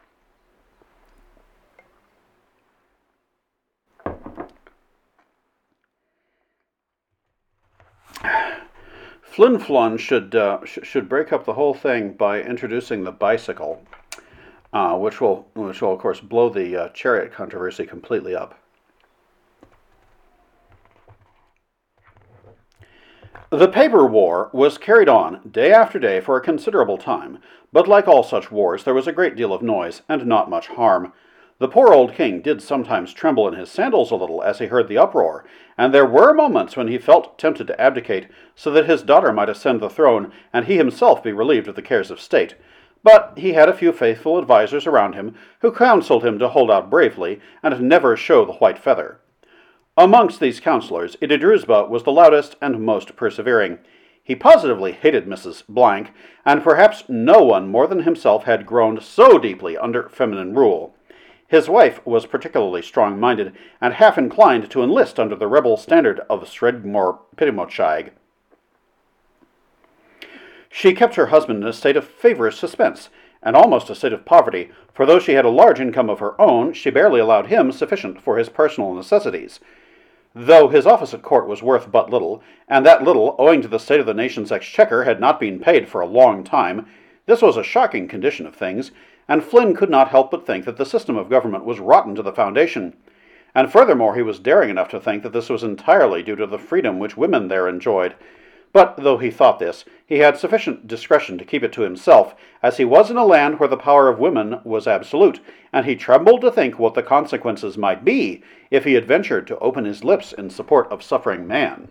Speaker 5: Flin Flon should break up the whole thing by introducing the bicycle, which will of course blow the chariot controversy completely up. The paper war was carried on day after day for a considerable time, but like all such wars there was a great deal of noise and not much harm. The poor old king did sometimes tremble in his sandals a little as he heard the uproar, and there were moments when he felt tempted to abdicate, so that his daughter might ascend the throne, and he himself be relieved of the cares of state. But he had a few faithful advisers around him, who counseled him to hold out bravely, and never show the white feather. Amongst these counselors, Ididruzba was the loudest and most persevering. He positively hated Mrs. Blank, and perhaps no one more than himself had groaned so deeply under feminine rule. His wife was particularly strong-minded, and half inclined to enlist under the rebel standard of Sredmore Pitimochag. She kept her husband in a state of feverish suspense, and almost a state of poverty, for though she had a large income of her own, she barely allowed him sufficient for his personal necessities. Though his office at court was worth but little, and that little, owing to the state of the nation's exchequer, had not been paid for a long time, this was a shocking condition of things, and Flynn could not help but think that the system of government was rotten to the foundation. And furthermore, he was daring enough to think that this was entirely due to the freedom which women there enjoyed. But though he thought this, he had sufficient discretion to keep it to himself, as he was in a land where the power of women was absolute, and he trembled to think what the consequences might be if he had ventured to open his lips in support of suffering man.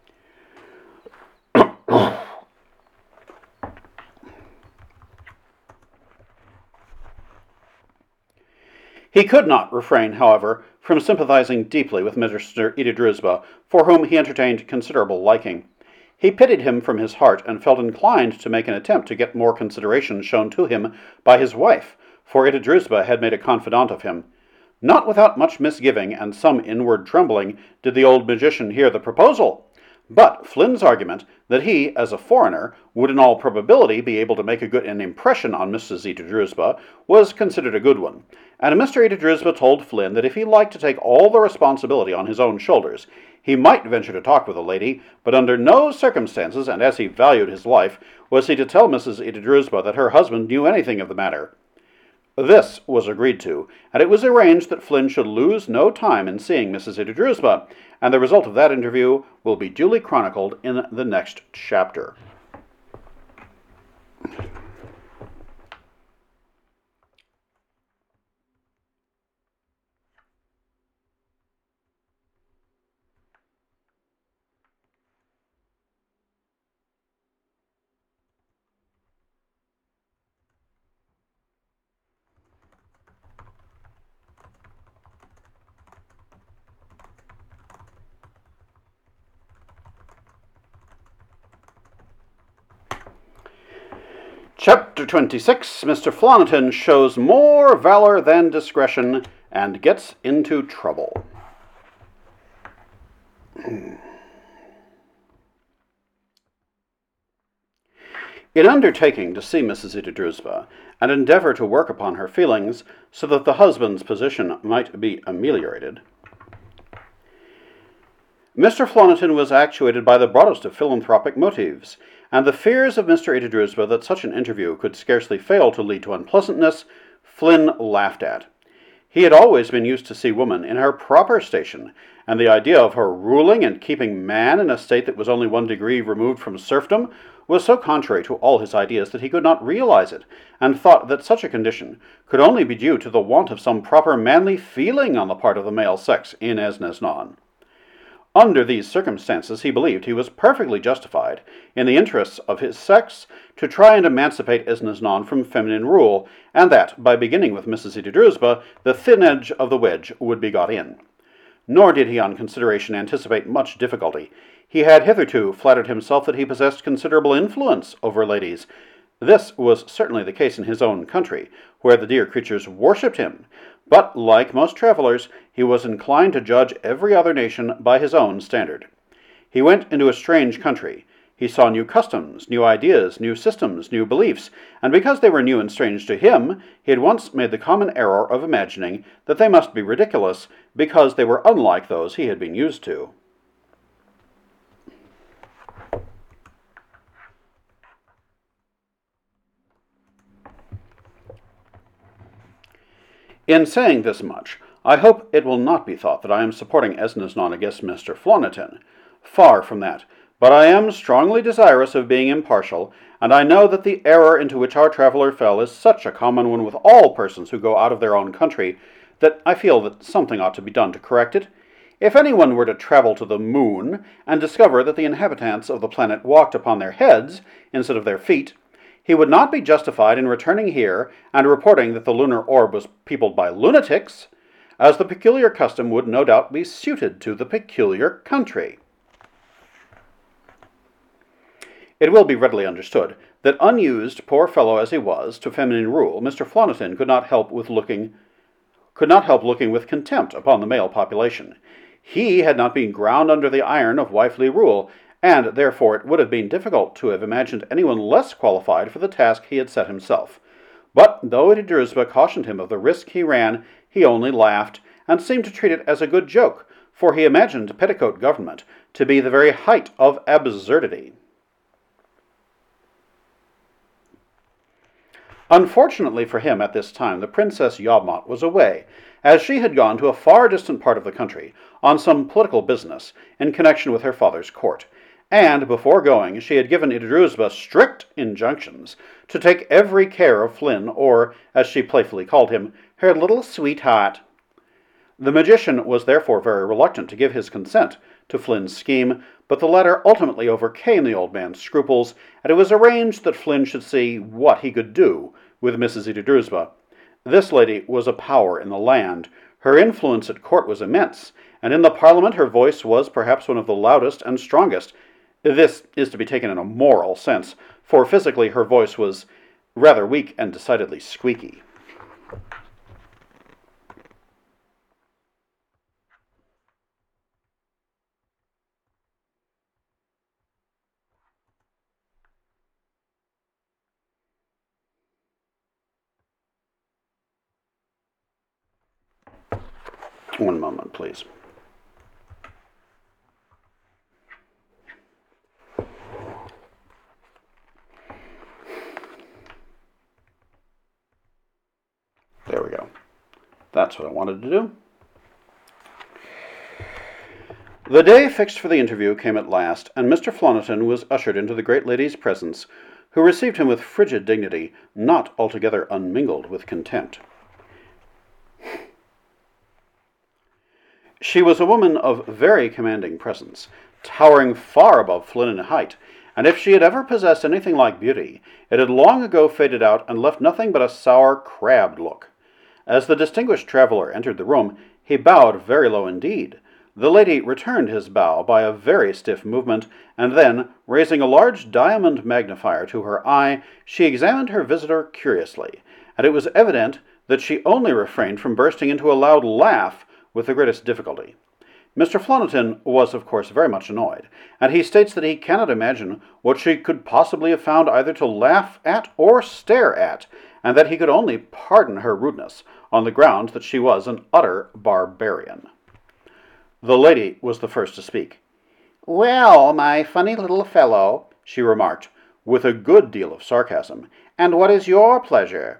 Speaker 5: He could not refrain, however, from sympathizing deeply with Mr. Ididruzba, for whom he entertained considerable liking. He pitied him from his heart, and felt inclined to make an attempt to get more consideration shown to him by his wife, for Ididruzba had made a confidant of him. Not without much misgiving and some inward trembling did the old magician hear the proposal. But Flynn's argument that he, as a foreigner, would in all probability be able to make an impression on Mrs. Ididruzba was considered a good one, and Mr. Ididruzba told Flynn that if he liked to take all the responsibility on his own shoulders, he might venture to talk with the lady, but under no circumstances, and as he valued his life, was he to tell Mrs. Ididruzba that her husband knew anything of the matter. This was agreed to, and it was arranged that Flynn should lose no time in seeing Mrs. Ididruzba, and the result of that interview will be duly chronicled in the next chapter. Chapter 26, Mr. Flanagan shows more valor than discretion and gets into trouble. In undertaking to see Mrs. Ida Drusilla and endeavor to work upon her feelings so that the husband's position might be ameliorated, Mr. Flanagan was actuated by the broadest of philanthropic motives, and the fears of Mr. Ida Drusilla that such an interview could scarcely fail to lead to unpleasantness, Flynn laughed at. He had always been used to see woman in her proper station, and the idea of her ruling and keeping man in a state that was only 1 degree removed from serfdom was so contrary to all his ideas that he could not realize it, and thought that such a condition could only be due to the want of some proper manly feeling on the part of the male sex in Esnasnon. Under these circumstances, he believed he was perfectly justified, in the interests of his sex, to try and emancipate Esnasnon from feminine rule, and that, by beginning with Mrs. Ida Drusilla, the thin edge of the wedge would be got in. Nor did he on consideration anticipate much difficulty. He had hitherto flattered himself that he possessed considerable influence over ladies. This was certainly the case in his own country, where the dear creatures worshipped him, but, like most travelers, he was inclined to judge every other nation by his own standard. He went into a strange country. He saw new customs, new ideas, new systems, new beliefs, and because they were new and strange to him, he had once made the common error of imagining that they must be ridiculous because they were unlike those he had been used to. In saying this much, I hope it will not be thought that I am supporting Esnasnon against Mr. Flanagan. Far from that, but I am strongly desirous of being impartial, and I know that the error into which our traveller fell is such a common one with all persons who go out of their own country, that I feel that something ought to be done to correct it. If anyone were to travel to the moon, and discover that the inhabitants of the planet walked upon their heads instead of their feet, he would not be justified in returning here and reporting that the lunar orb was peopled by lunatics, as the peculiar custom would no doubt be suited to the peculiar country. It will be readily understood that, unused, poor fellow as he was, to feminine rule, Mr. Flanagan could not help looking with contempt upon the male population. He had not been ground under the iron of wifely rule, and therefore it would have been difficult to have imagined anyone less qualified for the task he had set himself. But though Ida Drusilla cautioned him of the risk he ran, he only laughed, and seemed to treat it as a good joke, for he imagined petticoat government to be the very height of absurdity. Unfortunately for him at this time, the Princess Yawmot was away, as she had gone to a far distant part of the country on some political business in connection with her father's court, and before going she had given Ida Drusilla strict injunctions to take every care of Flynn, or, as she playfully called him, her little sweetheart. The magician was therefore very reluctant to give his consent to Flynn's scheme, but the latter ultimately overcame the old man's scruples, and it was arranged that Flynn should see what he could do with Mrs. Ida Drusilla. This lady was a power in the land. Her influence at court was immense, and in the Parliament her voice was perhaps one of the loudest and strongest. This is to be taken in a moral sense, for physically her voice was rather weak and decidedly squeaky. One moment, please. There we go. That's what I wanted to do. The day fixed for the interview came at last, and Mr. Flanagan was ushered into the great lady's presence, who received him with frigid dignity, not altogether unmingled with contempt. She was a woman of very commanding presence, towering far above Flynn in height, and if she had ever possessed anything like beauty, it had long ago faded out and left nothing but a sour, crabbed look. As the distinguished traveller entered the room, he bowed very low indeed, The lady returned his bow by a very stiff movement, and then, raising a large diamond magnifier to her eye, she examined her visitor curiously, and it was evident that she only refrained from bursting into a loud laugh with the greatest difficulty. Mr. Flunnington was, of course, very much annoyed, and he states that he cannot imagine what she could possibly have found either to laugh at or stare at, and that he could only pardon her rudeness on the ground that she was an utter barbarian. The lady was the first to speak. "Well, my funny little fellow," she remarked, with a good deal of sarcasm, "and what is your pleasure?"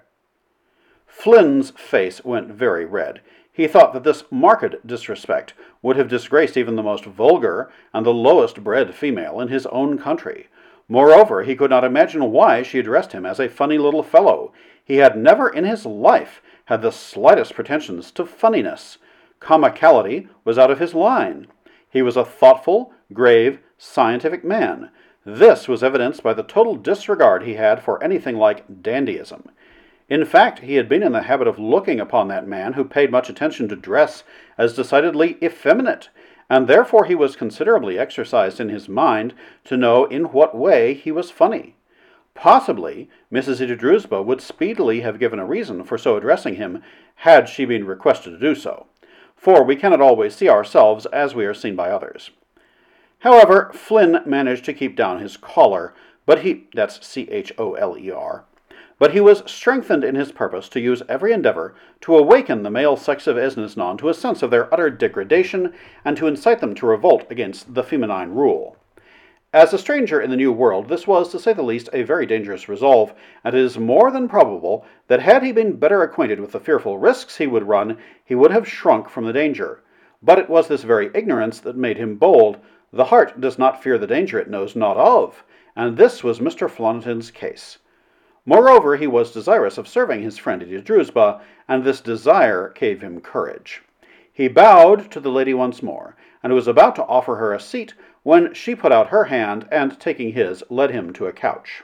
Speaker 5: Flynn's face went very red. He thought that this marked disrespect would have disgraced even the most vulgar and the lowest-bred female in his own country. Moreover, he could not imagine why she addressed him as a funny little fellow. He had never in his life had the slightest pretensions to funniness. Comicality was out of his line. He was a thoughtful, grave, scientific man. This was evidenced by the total disregard he had for anything like dandyism. In fact, he had been in the habit of looking upon that man who paid much attention to dress as decidedly effeminate, and therefore he was considerably exercised in his mind to know in what way he was funny. Possibly, Mrs. Zita Drusilla would speedily have given a reason for so addressing him, had she been requested to do so, for we cannot always see ourselves as we are seen by others. However, Flynn managed to keep down his choler, that's C-H-O-L-E-R, but he was strengthened in his purpose to use every endeavor to awaken the male sex of Esnasnon to a sense of their utter degradation, and to incite them to revolt against the feminine rule. As a stranger in the New World, this was, to say the least, a very dangerous resolve, and it is more than probable that had he been better acquainted with the fearful risks he would run, he would have shrunk from the danger. But it was this very ignorance that made him bold. The heart does not fear the danger it knows not of, and this was Mr. Flunnington's case. Moreover, he was desirous of serving his friend Zita Drusilla, and this desire gave him courage. He bowed to the lady once more, and was about to offer her a seat when she put out her hand, and, taking his, led him to a couch.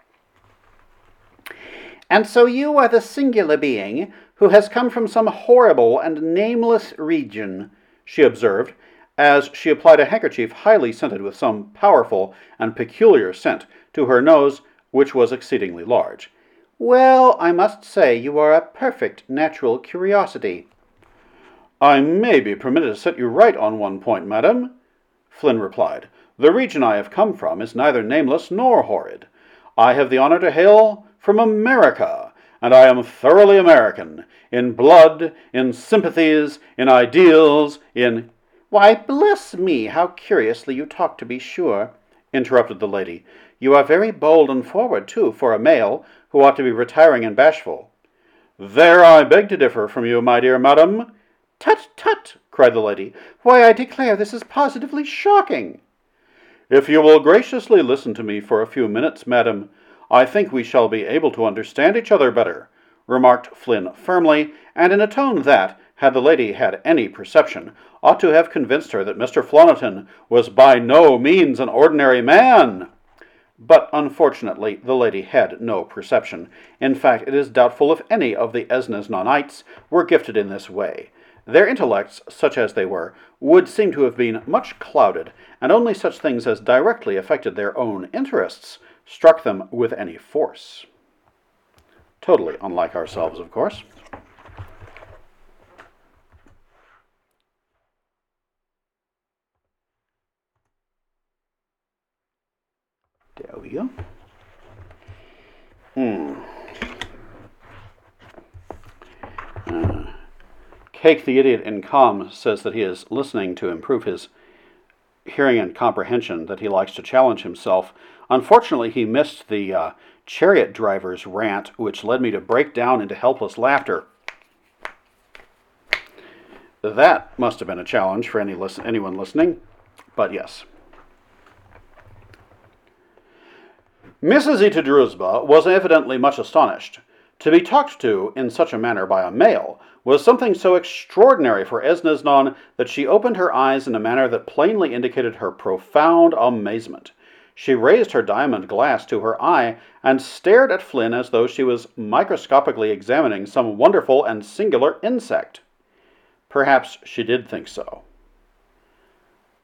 Speaker 5: "And so you are the singular being who has come from some horrible and nameless region," she observed, as she applied a handkerchief highly scented with some powerful and peculiar scent to her nose, which was exceedingly large. "Well, I must say you are a perfect natural curiosity." "I may be permitted to set you right on one point, madam," Flynn replied. "The region I have come from is neither nameless nor horrid. I have the honor to hail from America, and I am thoroughly American, in blood, in sympathies, in ideals, in—" "Why, bless me, how curiously you talk, to be sure," interrupted the lady. "You are very bold and forward, too, for a male, who ought to be retiring and bashful." "There I beg to differ from you, my dear madam." "Tut, tut!" cried the lady. "Why, I declare this is positively shocking." "If you will graciously listen to me for a few minutes, madam, I think we shall be able to understand each other better," remarked Flynn firmly, and in a tone that, had the lady had any perception, ought to have convinced her that Mr. Flunnington was by no means an ordinary man. But unfortunately the lady had no perception. In fact, it is doubtful if any of the Esnasnonites were gifted in this way. Their intellects, such as they were, would seem to have been much clouded, and only such things as directly affected their own interests struck them with any force. Totally unlike ourselves, of course. There we go. Cake the Idiot in Calm says that he is listening to improve his hearing and comprehension, that he likes to challenge himself. Unfortunately, he missed the chariot driver's rant, which led me to break down into helpless laughter. That must have been a challenge for anyone listening, but yes. Mrs. Zita Drusilla was evidently much astonished. To be talked to in such a manner by a male was something so extraordinary for Esnasnon that she opened her eyes in a manner that plainly indicated her profound amazement. She raised her diamond glass to her eye and stared at Flynn as though she was microscopically examining some wonderful and singular insect. Perhaps she did think so.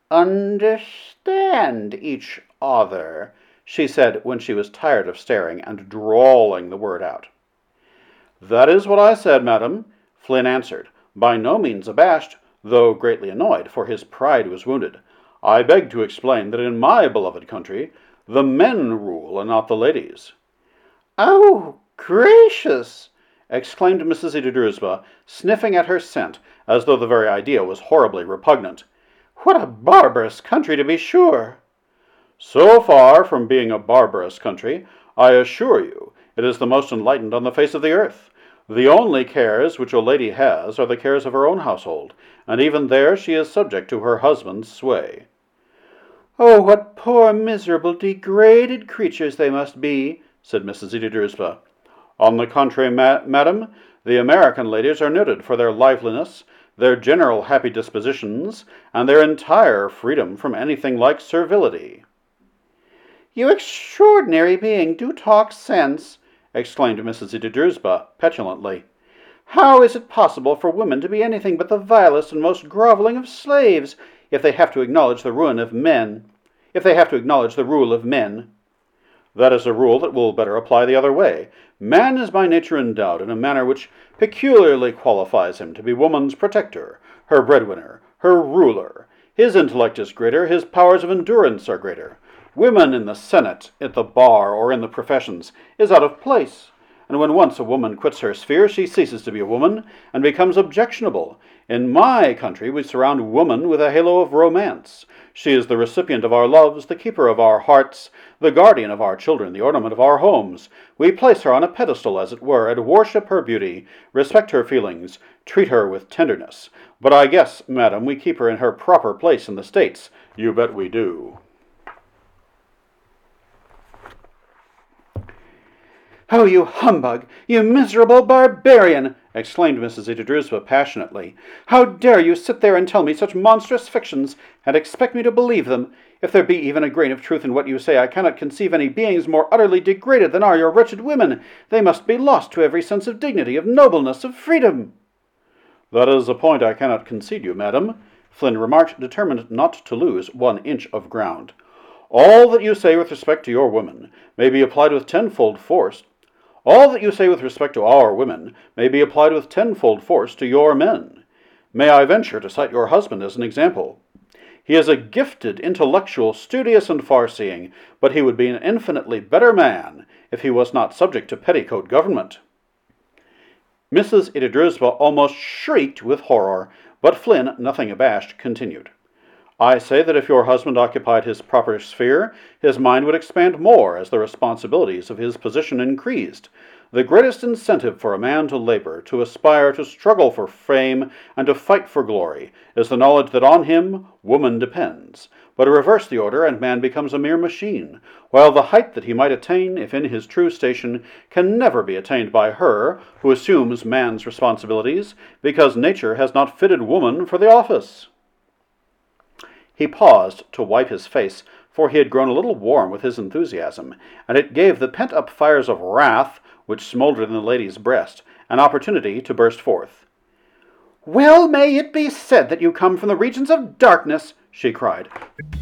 Speaker 5: understand each other," she said when she was tired of staring and drawling the word out. "That is what I said, madam," Flynn answered, by no means abashed, though greatly annoyed, for his pride was wounded. "I beg to explain that in my beloved country, the men rule and not the ladies." "Oh, gracious!" exclaimed Mrs. Ida Drusilla, sniffing at her scent, as though the very idea was horribly repugnant. "What a barbarous country, to be sure!" "So far from being a barbarous country, I assure you, it is the most enlightened on the face of the earth. The only cares which a lady has are the cares of her own household, and even there she is subject to her husband's sway." "Oh, what poor, miserable, degraded creatures they must be," said Mrs. Ida Drusilla. "On the contrary, madam, the American ladies are noted for their liveliness, their general happy dispositions, and their entire freedom from anything like servility." "You extraordinary being, do talk sense," exclaimed Mrs. Ida Drusilla petulantly. "How is it possible for women to be anything but the vilest and most groveling of slaves, if they have to acknowledge the rule of men? That is a rule that will better apply the other way. Man is by nature endowed in a manner which peculiarly qualifies him to be woman's protector, her breadwinner, her ruler. His intellect is greater, his powers of endurance are greater. Women in the Senate, at the bar, or in the professions is out of place, and when once a woman quits her sphere, she ceases to be a woman and becomes objectionable. In my country we surround woman with a halo of romance. She is the recipient of our loves, the keeper of our hearts, the guardian of our children, the ornament of our homes. We place her on a pedestal, as it were, and worship her beauty, respect her feelings, treat her with tenderness. But I guess, madam, we keep her in her proper place in the States. You bet we do." "Oh, you humbug! You miserable barbarian!" exclaimed Mrs. Ida Drusilla passionately. "How dare you sit there and tell me such monstrous fictions, and expect me to believe them? If there be even a grain of truth in what you say, I cannot conceive any beings more utterly degraded than are your wretched women. They must be lost to every sense of dignity, of nobleness, of freedom." "That is a point I cannot concede you, madam," Flynn remarked, determined not to lose 1 inch of ground. "All that you say with respect to your women may be applied with tenfold force All that you say with respect to our women may be applied with tenfold force to your men. May I venture to cite your husband as an example? He is a gifted intellectual, studious and far-seeing, but he would be an infinitely better man if he was not subject to petticoat government." Mrs. Ida Drusilla almost shrieked with horror, but Flynn, nothing abashed, continued. "I say that if your husband occupied his proper sphere, his mind would expand more as the responsibilities of his position increased. The greatest incentive for a man to labor, to aspire, to struggle for fame, and to fight for glory, is the knowledge that on him woman depends. But reverse the order, and man becomes a mere machine, while the height that he might attain, if in his true station, can never be attained by her who assumes man's responsibilities, because nature has not fitted woman for the office." He paused to wipe his face, for he had grown a little warm with his enthusiasm, and it gave the pent-up fires of wrath, which smoldered in the lady's breast, an opportunity to burst forth. "Well may it be said that you come from the regions of darkness," she cried.